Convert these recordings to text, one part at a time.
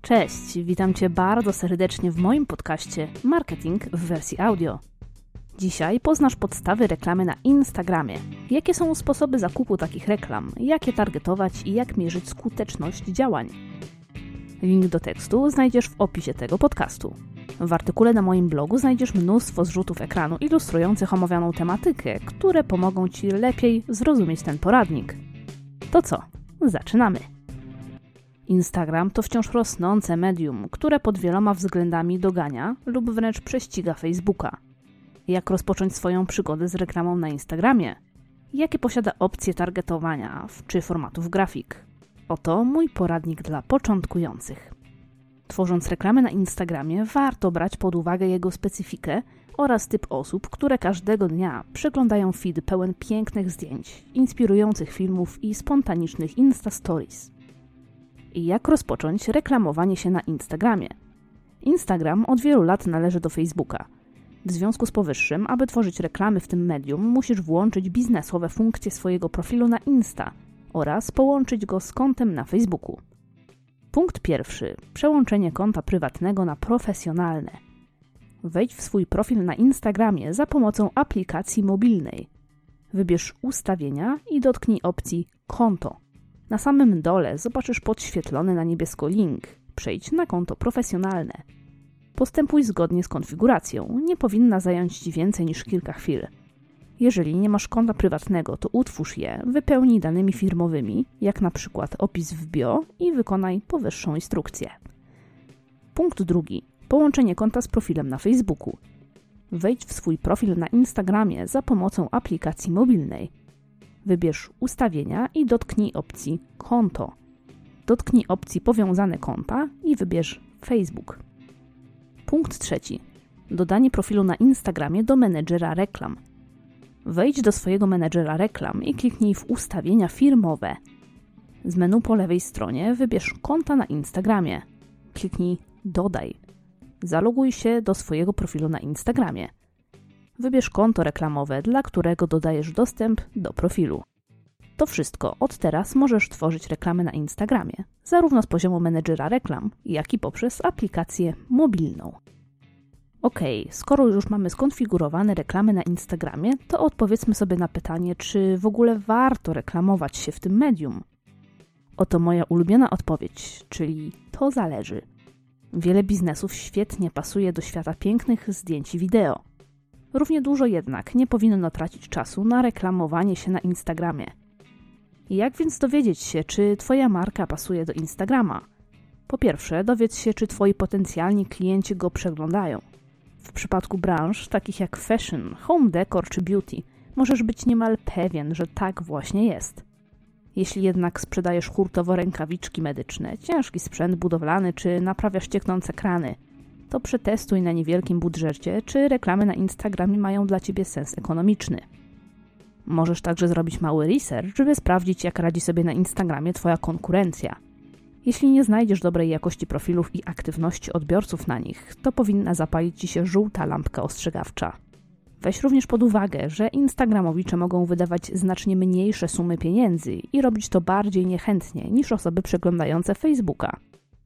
Cześć, witam Cię bardzo serdecznie w moim podcaście Marketing w wersji audio. Dzisiaj poznasz podstawy reklamy na Instagramie. Jakie są sposoby zakupu takich reklam, jak je targetować i jak mierzyć skuteczność działań. Link do tekstu znajdziesz w opisie tego podcastu. W artykule na moim blogu znajdziesz mnóstwo zrzutów ekranu ilustrujących omawianą tematykę, które pomogą Ci lepiej zrozumieć ten poradnik. To co? Zaczynamy! Instagram to wciąż rosnące medium, które pod wieloma względami dogania lub wręcz prześciga Facebooka. Jak rozpocząć swoją przygodę z reklamą na Instagramie? Jakie posiada opcje targetowania czy formatów grafik? Oto mój poradnik dla początkujących. Tworząc reklamę na Instagramie, warto brać pod uwagę jego specyfikę oraz typ osób, które każdego dnia przeglądają feed pełen pięknych zdjęć, inspirujących filmów i spontanicznych Insta Stories. I jak rozpocząć reklamowanie się na Instagramie? Instagram od wielu lat należy do Facebooka. W związku z powyższym, aby tworzyć reklamy w tym medium, musisz włączyć biznesowe funkcje swojego profilu na Insta oraz połączyć go z kontem na Facebooku. Punkt pierwszy. Przełączenie konta prywatnego na profesjonalne. Wejdź w swój profil na Instagramie za pomocą aplikacji mobilnej. Wybierz ustawienia i dotknij opcji Konto. Na samym dole zobaczysz podświetlony na niebiesko link. Przejdź na konto profesjonalne. Postępuj zgodnie z konfiguracją. Nie powinna zająć Ci więcej niż kilka chwil. Jeżeli nie masz konta prywatnego, to utwórz je, wypełnij danymi firmowymi, jak na przykład opis w bio i wykonaj powyższą instrukcję. Punkt drugi. Połączenie konta z profilem na Facebooku. Wejdź w swój profil na Instagramie za pomocą aplikacji mobilnej. Wybierz ustawienia i dotknij opcji Konto. Dotknij opcji Powiązane konta i wybierz Facebook. Punkt trzeci. Dodanie profilu na Instagramie do menedżera reklam. Wejdź do swojego menedżera reklam i kliknij w Ustawienia firmowe. Z menu po lewej stronie wybierz Konta na Instagramie. Kliknij Dodaj. Zaloguj się do swojego profilu na Instagramie. Wybierz konto reklamowe, dla którego dodajesz dostęp do profilu. To wszystko. Od teraz możesz tworzyć reklamy na Instagramie, zarówno z poziomu menedżera reklam, jak i poprzez aplikację mobilną. Skoro już mamy skonfigurowane reklamy na Instagramie, to odpowiedzmy sobie na pytanie, czy w ogóle warto reklamować się w tym medium. Oto moja ulubiona odpowiedź, czyli to zależy. Wiele biznesów świetnie pasuje do świata pięknych zdjęć i wideo. Równie dużo jednak nie powinno tracić czasu na reklamowanie się na Instagramie. Jak więc dowiedzieć się, czy Twoja marka pasuje do Instagrama? Po pierwsze, dowiedz się, czy Twoi potencjalni klienci go przeglądają. W przypadku branż takich jak fashion, home decor czy beauty, możesz być niemal pewien, że tak właśnie jest. Jeśli jednak sprzedajesz hurtowo rękawiczki medyczne, ciężki sprzęt budowlany czy naprawiasz cieknące krany, to przetestuj na niewielkim budżecie, czy reklamy na Instagramie mają dla Ciebie sens ekonomiczny. Możesz także zrobić mały research, żeby sprawdzić, jak radzi sobie na Instagramie Twoja konkurencja. Jeśli nie znajdziesz dobrej jakości profilów i aktywności odbiorców na nich, to powinna zapalić Ci się żółta lampka ostrzegawcza. Weź również pod uwagę, że instagramowicze mogą wydawać znacznie mniejsze sumy pieniędzy i robić to bardziej niechętnie niż osoby przeglądające Facebooka.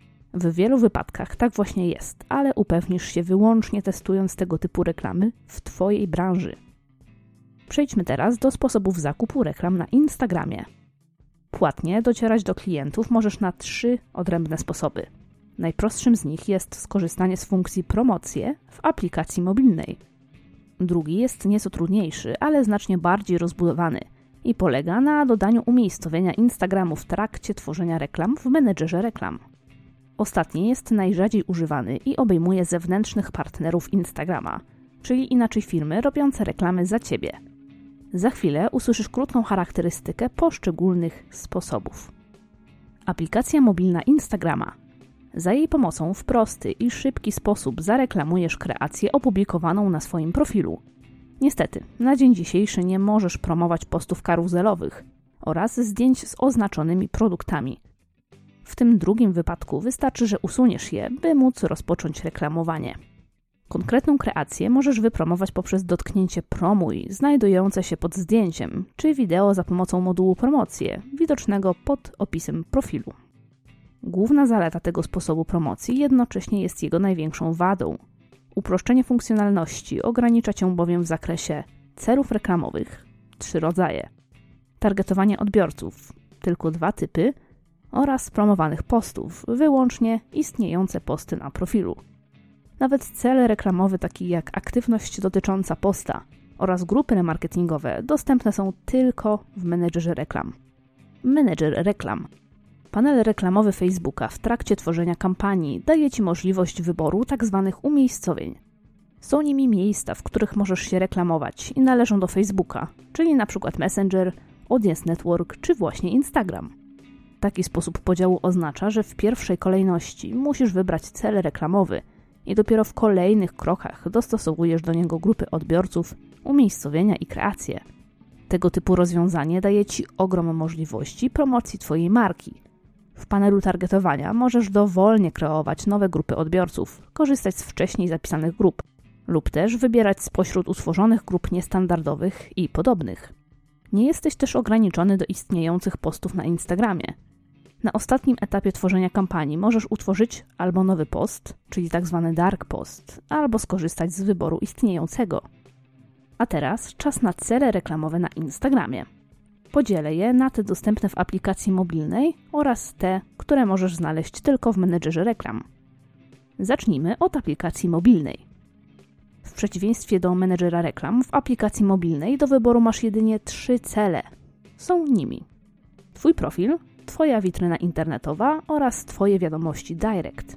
W wielu wypadkach tak właśnie jest, ale upewnisz się wyłącznie testując tego typu reklamy w Twojej branży. Przejdźmy teraz do sposobów zakupu reklam na Instagramie. Płatnie docierać do klientów możesz na 3 odrębne sposoby. Najprostszym z nich jest skorzystanie z funkcji promocje w aplikacji mobilnej. Drugi jest nieco trudniejszy, ale znacznie bardziej rozbudowany i polega na dodaniu umiejscowienia Instagramu w trakcie tworzenia reklam w menedżerze reklam. Ostatni jest najrzadziej używany i obejmuje zewnętrznych partnerów Instagrama, czyli inaczej firmy robiące reklamy za Ciebie. Za chwilę usłyszysz krótką charakterystykę poszczególnych sposobów. Aplikacja mobilna Instagrama. Za jej pomocą w prosty i szybki sposób zareklamujesz kreację opublikowaną na swoim profilu. Niestety, na dzień dzisiejszy nie możesz promować postów karuzelowych oraz zdjęć z oznaczonymi produktami. W tym drugim wypadku wystarczy, że usuniesz je, by móc rozpocząć reklamowanie. Konkretną kreację możesz wypromować poprzez dotknięcie promuj znajdujące się pod zdjęciem, czy wideo za pomocą modułu promocje, widocznego pod opisem profilu. Główna zaleta tego sposobu promocji jednocześnie jest jego największą wadą. Uproszczenie funkcjonalności ogranicza Cię bowiem w zakresie celów reklamowych, 3 rodzaje, targetowania odbiorców, tylko 2 typy oraz promowanych postów, wyłącznie istniejące posty na profilu. Nawet cele reklamowe takie jak aktywność dotycząca posta oraz grupy remarketingowe dostępne są tylko w menedżerze reklam. Menedżer reklam. Panel reklamowy Facebooka w trakcie tworzenia kampanii daje Ci możliwość wyboru tzw. umiejscowień. Są nimi miejsca, w których możesz się reklamować i należą do Facebooka, czyli np. Messenger, Audience Network czy właśnie Instagram. Taki sposób podziału oznacza, że w pierwszej kolejności musisz wybrać cel reklamowy i dopiero w kolejnych krokach dostosowujesz do niego grupy odbiorców, umiejscowienia i kreacje. Tego typu rozwiązanie daje Ci ogrom możliwości promocji Twojej marki. W panelu targetowania możesz dowolnie kreować nowe grupy odbiorców, korzystać z wcześniej zapisanych grup lub też wybierać spośród utworzonych grup niestandardowych i podobnych. Nie jesteś też ograniczony do istniejących postów na Instagramie. Na ostatnim etapie tworzenia kampanii możesz utworzyć albo nowy post, czyli tzw. dark post, albo skorzystać z wyboru istniejącego. A teraz czas na cele reklamowe na Instagramie. Podzielę je na te dostępne w aplikacji mobilnej oraz te, które możesz znaleźć tylko w menedżerze reklam. Zacznijmy od aplikacji mobilnej. W przeciwieństwie do menedżera reklam, w aplikacji mobilnej do wyboru masz jedynie 3 cele. Są nimi Twój profil, Twoja witryna internetowa oraz Twoje wiadomości direct.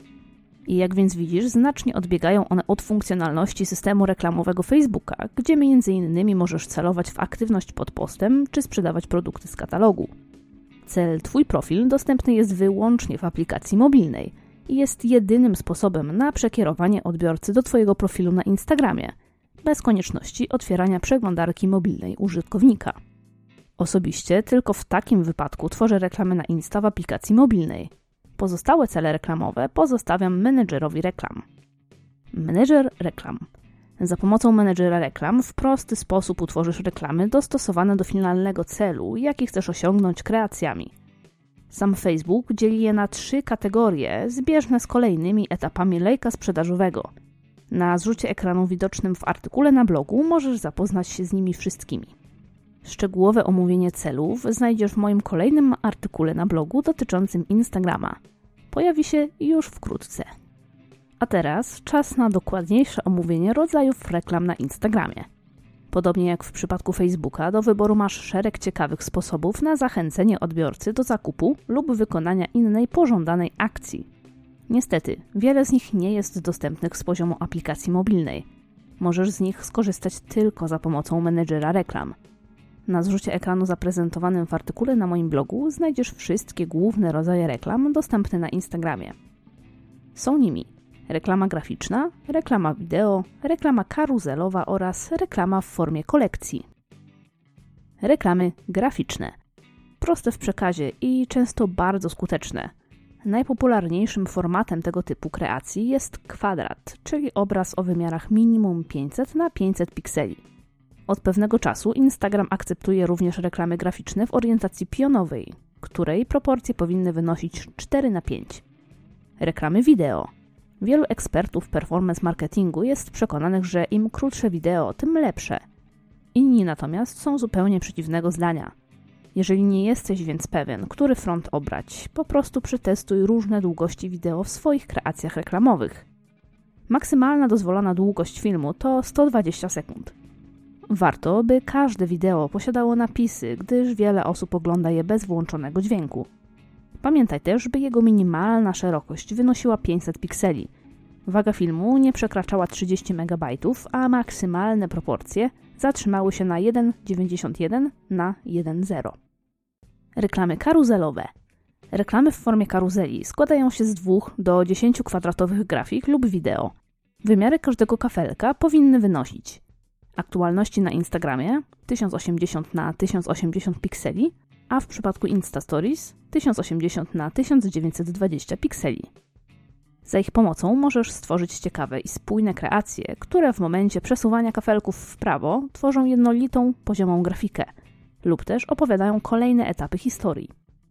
I jak więc widzisz, znacznie odbiegają one od funkcjonalności systemu reklamowego Facebooka, gdzie m.in. możesz celować w aktywność pod postem czy sprzedawać produkty z katalogu. Cel Twój profil dostępny jest wyłącznie w aplikacji mobilnej i jest jedynym sposobem na przekierowanie odbiorcy do Twojego profilu na Instagramie, bez konieczności otwierania przeglądarki mobilnej użytkownika. Osobiście tylko w takim wypadku tworzę reklamy na Insta w aplikacji mobilnej. Pozostałe cele reklamowe pozostawiam menedżerowi reklam. Menedżer reklam. Za pomocą menedżera reklam w prosty sposób utworzysz reklamy dostosowane do finalnego celu, jaki chcesz osiągnąć kreacjami. Sam Facebook dzieli je na 3 kategorie, zbieżne z kolejnymi etapami lejka sprzedażowego. Na zrzucie ekranu widocznym w artykule na blogu możesz zapoznać się z nimi wszystkimi. Szczegółowe omówienie celów znajdziesz w moim kolejnym artykule na blogu dotyczącym Instagrama. Pojawi się już wkrótce. A teraz czas na dokładniejsze omówienie rodzajów reklam na Instagramie. Podobnie jak w przypadku Facebooka, do wyboru masz szereg ciekawych sposobów na zachęcenie odbiorcy do zakupu lub wykonania innej pożądanej akcji. Niestety, wiele z nich nie jest dostępnych z poziomu aplikacji mobilnej. Możesz z nich skorzystać tylko za pomocą menedżera reklam. Na zrzucie ekranu zaprezentowanym w artykule na moim blogu znajdziesz wszystkie główne rodzaje reklam dostępne na Instagramie. Są nimi reklama graficzna, reklama wideo, reklama karuzelowa oraz reklama w formie kolekcji. Reklamy graficzne. Proste w przekazie i często bardzo skuteczne. Najpopularniejszym formatem tego typu kreacji jest kwadrat, czyli obraz o wymiarach minimum 500 na 500 pikseli. Od pewnego czasu Instagram akceptuje również reklamy graficzne w orientacji pionowej, której proporcje powinny wynosić 4:5. Reklamy wideo. Wielu ekspertów performance marketingu jest przekonanych, że im krótsze wideo, tym lepsze. Inni natomiast są zupełnie przeciwnego zdania. Jeżeli nie jesteś więc pewien, który front obrać, po prostu przetestuj różne długości wideo w swoich kreacjach reklamowych. Maksymalna dozwolona długość filmu to 120 sekund. Warto, by każde wideo posiadało napisy, gdyż wiele osób ogląda je bez włączonego dźwięku. Pamiętaj też, by jego minimalna szerokość wynosiła 500 pikseli. Waga filmu nie przekraczała 30 MB, a maksymalne proporcje zatrzymały się na 1,91 na 1,0. Reklamy karuzelowe. Reklamy w formie karuzeli składają się z 2 do 10 kwadratowych grafik lub wideo. Wymiary każdego kafelka powinny wynosić aktualności na Instagramie 1080 na 1080 pikseli, a w przypadku Insta Stories 1080 na 1920 pikseli. Za ich pomocą możesz stworzyć ciekawe i spójne kreacje, które w momencie przesuwania kafelków w prawo tworzą jednolitą, poziomą grafikę lub też opowiadają kolejne etapy historii.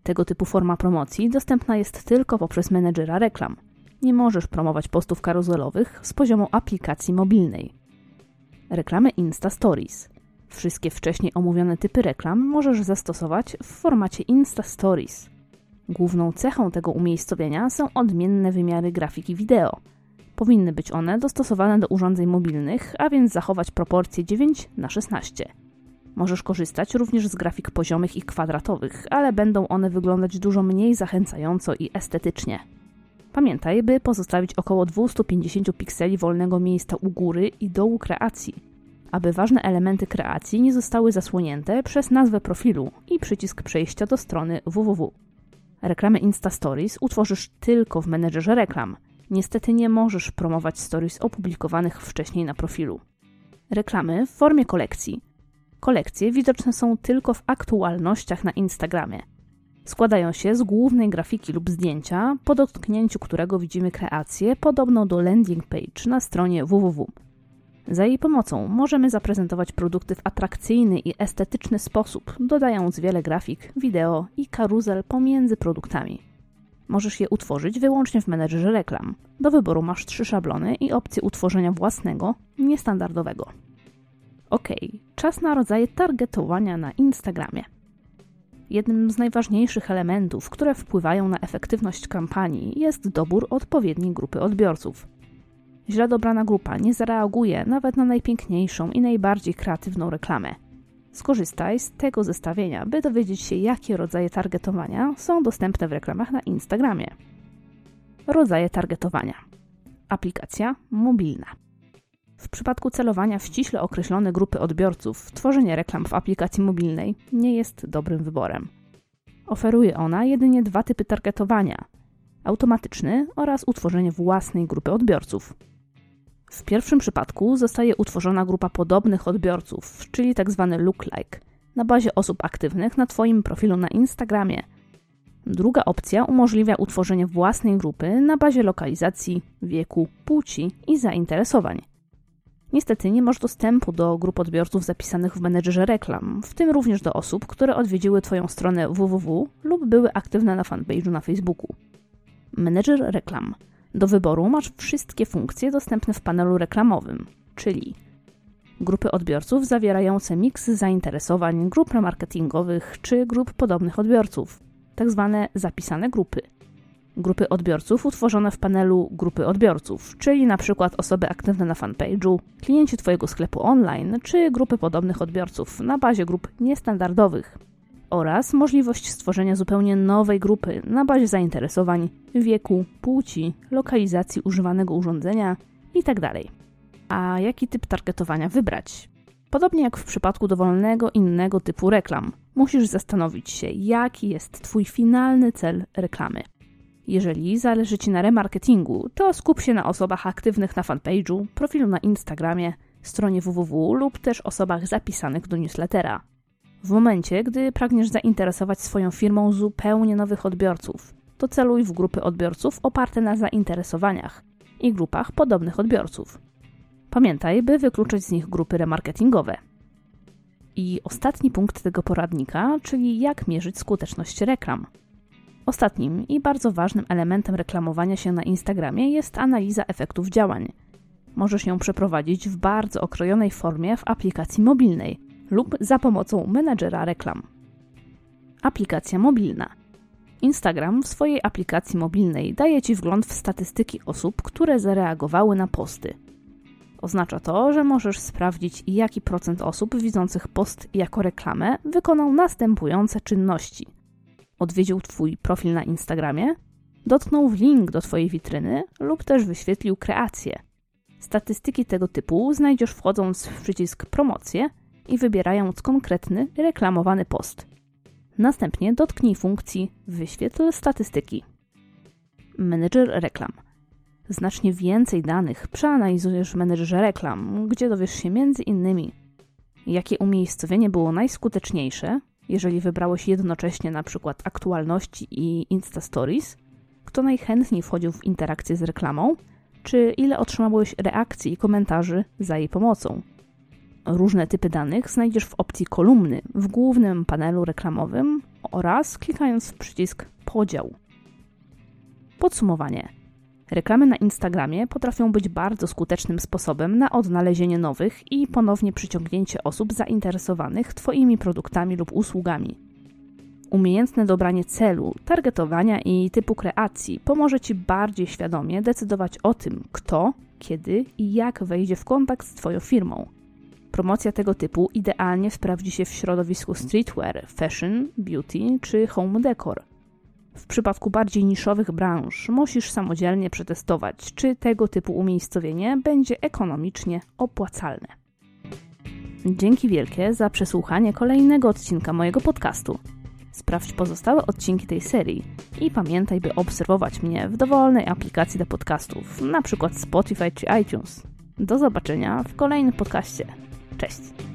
Tego typu forma promocji dostępna jest tylko poprzez menedżera reklam. Nie możesz promować postów karuzelowych z poziomu aplikacji mobilnej. Reklamy Insta Stories. Wszystkie wcześniej omówione typy reklam możesz zastosować w formacie Insta Stories. Główną cechą tego umiejscowienia są odmienne wymiary grafiki wideo. Powinny być one dostosowane do urządzeń mobilnych, a więc zachować proporcje 9:16. Możesz korzystać również z grafik poziomych i kwadratowych, ale będą one wyglądać dużo mniej zachęcająco i estetycznie. Pamiętaj, by pozostawić około 250 pikseli wolnego miejsca u góry i dołu kreacji, aby ważne elementy kreacji nie zostały zasłonięte przez nazwę profilu i przycisk przejścia do strony www. Reklamy Insta Stories utworzysz tylko w menedżerze reklam. Niestety nie możesz promować stories opublikowanych wcześniej na profilu. Reklamy w formie kolekcji. Kolekcje widoczne są tylko w aktualnościach na Instagramie. Składają się z głównej grafiki lub zdjęcia, po dotknięciu którego widzimy kreację podobną do landing page na stronie www. Za jej pomocą możemy zaprezentować produkty w atrakcyjny i estetyczny sposób, dodając wiele grafik, wideo i karuzel pomiędzy produktami. Możesz je utworzyć wyłącznie w menedżerze reklam. Do wyboru masz 3 szablony i opcję utworzenia własnego, niestandardowego. OK, czas na rodzaje targetowania na Instagramie. Jednym z najważniejszych elementów, które wpływają na efektywność kampanii, jest dobór odpowiedniej grupy odbiorców. Źle dobrana grupa nie zareaguje nawet na najpiękniejszą i najbardziej kreatywną reklamę. Skorzystaj z tego zestawienia, by dowiedzieć się, jakie rodzaje targetowania są dostępne w reklamach na Instagramie. Rodzaje targetowania. Aplikacja mobilna. W przypadku celowania w ściśle określone grupy odbiorców, tworzenie reklam w aplikacji mobilnej nie jest dobrym wyborem. Oferuje ona jedynie 2 typy targetowania: automatyczny oraz utworzenie własnej grupy odbiorców. W pierwszym przypadku zostaje utworzona grupa podobnych odbiorców, czyli tzw. lookalike, na bazie osób aktywnych na Twoim profilu na Instagramie. Druga opcja umożliwia utworzenie własnej grupy na bazie lokalizacji, wieku, płci i zainteresowań. Niestety nie masz dostępu do grup odbiorców zapisanych w menedżerze reklam, w tym również do osób, które odwiedziły Twoją stronę www lub były aktywne na fanpage'u na Facebooku. Menedżer reklam. Do wyboru masz wszystkie funkcje dostępne w panelu reklamowym, czyli grupy odbiorców zawierające miks zainteresowań, grup remarketingowych czy grup podobnych odbiorców, tzw. zapisane grupy. Grupy odbiorców utworzone w panelu grupy odbiorców, czyli np. osoby aktywne na fanpage'u, klienci Twojego sklepu online czy grupy podobnych odbiorców na bazie grup niestandardowych. Oraz możliwość stworzenia zupełnie nowej grupy na bazie zainteresowań, wieku, płci, lokalizacji używanego urządzenia itd. A jaki typ targetowania wybrać? Podobnie jak w przypadku dowolnego innego typu reklam, musisz zastanowić się, jaki jest Twój finalny cel reklamy. Jeżeli zależy Ci na remarketingu, to skup się na osobach aktywnych na fanpage'u, profilu na Instagramie, stronie www lub też osobach zapisanych do newslettera. W momencie, gdy pragniesz zainteresować swoją firmą zupełnie nowych odbiorców, to celuj w grupy odbiorców oparte na zainteresowaniach i grupach podobnych odbiorców. Pamiętaj, by wykluczyć z nich grupy remarketingowe. I ostatni punkt tego poradnika, czyli jak mierzyć skuteczność reklam. Ostatnim i bardzo ważnym elementem reklamowania się na Instagramie jest analiza efektów działań. Możesz ją przeprowadzić w bardzo okrojonej formie w aplikacji mobilnej lub za pomocą menedżera reklam. Aplikacja mobilna. Instagram w swojej aplikacji mobilnej daje Ci wgląd w statystyki osób, które zareagowały na posty. Oznacza to, że możesz sprawdzić, jaki procent osób widzących post jako reklamę wykonał następujące czynności. Odwiedził Twój profil na Instagramie, dotknął w link do Twojej witryny lub też wyświetlił kreację. Statystyki tego typu znajdziesz wchodząc w przycisk promocje i wybierając konkretny, reklamowany post. Następnie dotknij funkcji wyświetl statystyki. Menedżer reklam. Znacznie więcej danych przeanalizujesz w menedżerze reklam, gdzie dowiesz się m.in. jakie umiejscowienie było najskuteczniejsze, jeżeli wybrałeś jednocześnie np. aktualności i Insta Stories, kto najchętniej wchodził w interakcję z reklamą, czy ile otrzymałeś reakcji i komentarzy za jej pomocą. Różne typy danych znajdziesz w opcji kolumny w głównym panelu reklamowym oraz klikając w przycisk Podział. Podsumowanie. Reklamy na Instagramie potrafią być bardzo skutecznym sposobem na odnalezienie nowych i ponownie przyciągnięcie osób zainteresowanych Twoimi produktami lub usługami. Umiejętne dobranie celu, targetowania i typu kreacji pomoże Ci bardziej świadomie decydować o tym, kto, kiedy i jak wejdzie w kontakt z Twoją firmą. Promocja tego typu idealnie sprawdzi się w środowisku streetwear, fashion, beauty czy home decor. W przypadku bardziej niszowych branż musisz samodzielnie przetestować, czy tego typu umiejscowienie będzie ekonomicznie opłacalne. Dzięki wielkie za przesłuchanie kolejnego odcinka mojego podcastu. Sprawdź pozostałe odcinki tej serii i pamiętaj, by obserwować mnie w dowolnej aplikacji do podcastów, np. Spotify czy iTunes. Do zobaczenia w kolejnym podcaście. Cześć!